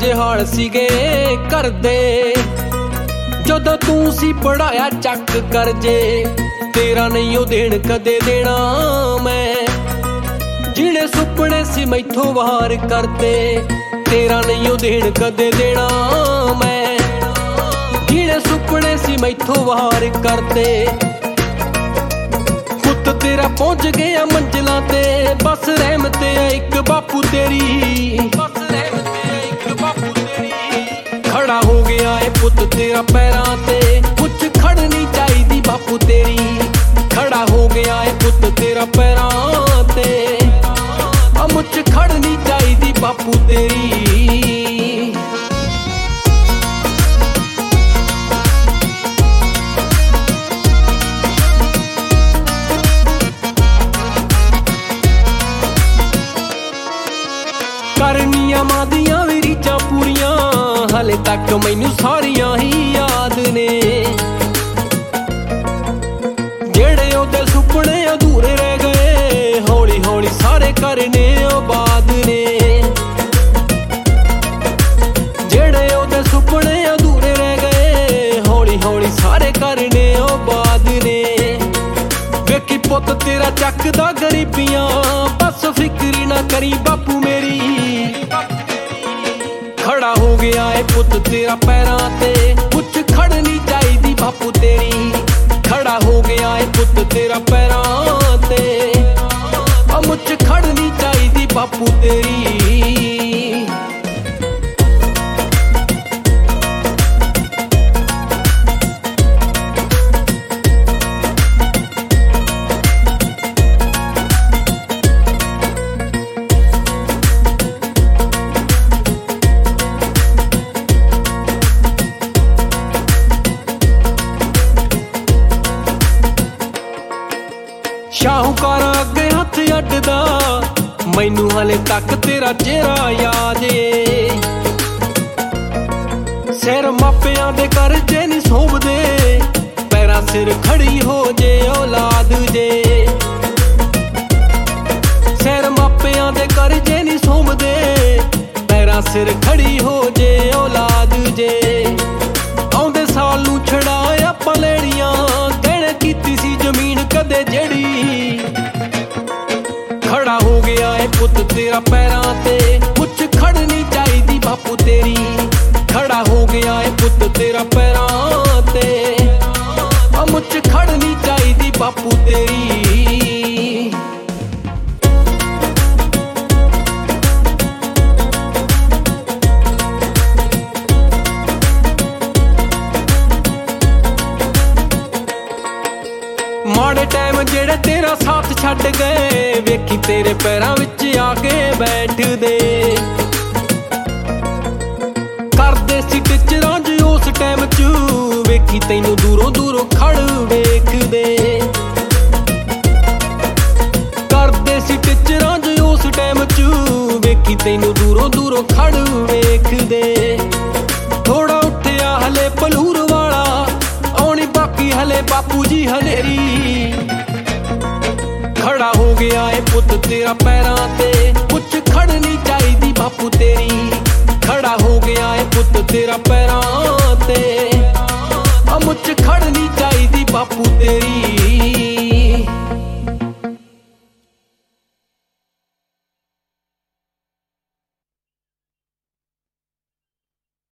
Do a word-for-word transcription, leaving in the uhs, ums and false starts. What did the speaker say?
ਬੁਰੇ ਹਾਲ ਸੀਗੇ ਕਰਦੇ, ਜਦੋਂ ਤੂੰ ਸੀ ਪੜਾਇਆ ਚੱਕ ਕਰ ਜੇ। ਤੇਰਾ ਨਹੀਂ ਉਹ ਦੇਣ ਕਦੇ ਦੇਣਾ ਮੈਂ, ਜਿਹੜੇ ਸੁਪਨੇ ਸੀ ਮੈਥੋਂ ਵਾਰ ਕਰਤੇ। ਤੇਰਾ ਨਹੀਂ ਉਹ ਦੇਣ ਕਦੇ ਦੇਣਾ ਮੈਂ, ਜਿਹੜੇ ਸੁਪਨੇ ਸੀ ਮੈਥੋਂ ਵਾਰ ਕਰਤੇ। ਪੁੱਤ ਤੇਰਾ ਪਹੁੰਚ ਗਿਆ ਮੰਜ਼ਿਲਾਂ ਤੇ, ਬਸ ਰਹਿਮਤ ਹੈ ਇੱਕ ਬਾਪੂ ਤੇਰੀ। ਬਸ ਰਹਿਮਤ ਹੈ ਇੱਕ ਬਾਪੂ ਤੇਰੀ। ਖੜਾ ਹੋ ਗਿਆ ਏ ਪੁੱਤ ਤੇਰਾ ਪੈਰਾਂ ਤੇ, ਕੁਛ ਖੜਨੀ ਚਾਹੀਦੀ ਬਾਪੂ ਤੇਰੀ। ਖੜਾ ਹੋ ਗਿਆ ਏ ਪੁੱਤ ਤੇਰਾ ਪੈਰਾਂ ਤੇ, ਆ ਮੁੱਛ ਖੜਨੀ ਚਾਹੀਦੀ ਬਾਪੂ ਤੇਰੀ। ਕਰਨੀਆਂ ਮਾਂ ਦੀਆਂ ਵੀ ਰੀਝਾਂ ਪੂਰੀਆਂ, ਹਲੇ ਤੱਕ ਮੈਨੂੰ ਸਾਰੀਆਂ ਹੀ ਯਾਦ ਨੇ। ਜਿਹੜੇ ਉਹਦੇ ਸੁਪਨੇ ਅਧੂਰੇ ਰਹਿ ਗਏ, ਹੌਲੀ ਹੌਲੀ ਸਾਰੇ ਕਰਨੇ ਆਬਾਦ ਨੇ। ਜਿਹੜੇ ਉਹਦੇ ਸੁਪਨੇ ਅਧੂਰੇ ਰਹਿ ਗਏ, ਹੌਲੀ ਹੌਲੀ ਸਾਰੇ ਕਰਨੇ ਆਬਾਦ ਨੇ। ਵੇਖੀ ਪੁੱਤ ਤੇਰਾ ਚੱਕਦਾ ਗਰੀਬੀਆਂ, ਬਸ ਫਿਕਰ ਨਾ ਕਰੀ ਬਾਪੂ ਮੇਰੀ। ਖੜਾ ਹੋ ਗਿਆ ਏ ਪੁੱਤ ਤੇਰਾ ਪੈਰਾਂ ਤੇ, ਕੁਛ ਖੜਨੀ ਚਾਹੀਦੀ ਬਾਪੂ ਤੇਰੀ। ਖੜਾ ਹੋ ਗਿਆ ਏ ਪੁੱਤ ਤੇਰਾ ਪੈਰਾਂ ਤੇ, ਆ ਮੁੱਛ ਖੜਨੀ ਚਾਹੀਦੀ ਬਾਪੂ ਤੇਰੀ। ਸ਼ਾਹੂਕਾਰਾਂ ਅੱਗੇ ਹੱਥ ਅੱਡਦਾ, ਮੈਨੂੰ ਹਲੇ ਤੱਕ ਤੇਰਾ ਚਿਹਰਾ ਯਾਦ ਏ। ਸਿਰ ਮਾਪਿਆਂ ਦੇ ਕਰਜ਼ੇ ਨੀ ਸੋਭਦੇ, ਪੈਰਾਂ ਸਿਰ ਖੜੀ ਹੋ ਜੇ ਔਲਾਦ ਜੇ। ਸਿਰ ਮਾਪਿਆਂ ਦੇ ਕਰਜ਼ੇ ਨੀ ਸੋਭਦੇ, ਪੈਰਾਂ ਸਿਰ ਖੜੀ ਹੋ ਜੇ ਔਲਾਦ ਜੇ। ਆਉਂਦੇ ਸਾਲ ਨੂੰ ਛੜਾ ਆਪਾਂ ਲੈਣੀਆਂ, ਗਹਿਣੇ ਕੀਤੀ ਸੀ ਜ਼ਮੀਨ ਕਦੇ ਜਿਹੜੀ। ਖੜਾ ਹੋ ਗਿਆ ਏ ਪੁੱਤ ਤੇਰਾ ਪੈਰਾਂ ਤੇ, ਕੁਛ ਖੜਨੀ ਚਾਹੀਦੀ ਬਾਪੂ ਤੇਰੀ। ਖੜਾ ਹੋ ਗਿਆ ਏ ਪੁੱਤ ਤੇਰਾ ਪੈਰਾਂ ਤੇ, ਆ ਮੁੱਛ ਖੜਨੀ ਚਾਹੀਦੀ ਬਾਪੂ ਤੇਰੀ। ਮਾੜੇ ਟਾਈਮ ਜਿਹੜੇ ਤੇਰਾ ਸਾਥ ਛੱਡ ਗਏ, ਵੇਖੀ ਤੇਰੇ ਪੈਰਾਂ ਵਿੱਚ ਆ ਕੇ ਬੈਠਦੇ। ਕਰਦੇ ਸੀ ਟਿਚਰਾਂ ਜ ਉਸ ਟਾਈਮ ਚ, ਵੇਖੀ ਤੈਨੂੰ ਦੂਰੋਂ ਦੂਰੋਂ ਖੜ ਵੇਖਦੇ। ਕਰਦੇ ਸੀ ਟਿਚਰਾਂ ਜ ਉਸ ਟਾਈਮ ਚ, ਵੇਖੀ ਤੈਨੂੰ ਦੂਰੋਂ ਦੂਰੋਂ ਖੜ ਵੇਖਦੇ। ਥੋੜਾ ਉੱਠਿਆ ਹਲੇ ਭਲੂਰ ਵਾਲਾ, ਆਉਣੀ ਬਾਕੀ ਹਲੇ ਬਾਪੂ ਜੀ ਹਨੇਰੀ। ਖੜਾ ਹੋ ਗਿਆ ਏ ਪੁੱਤ ਤੇਰਾ ਪੈਰਾਂ ਤੇ, ਕੁਛ ਖੜਨੀ ਚਾਹੀਦੀ ਬਾਪੂ ਤੇਰੀ। ਖੜਾ ਹੋ ਗਿਆ ਏ ਪੁੱਤ ਤੇਰਾ ਪੈਰਾਂ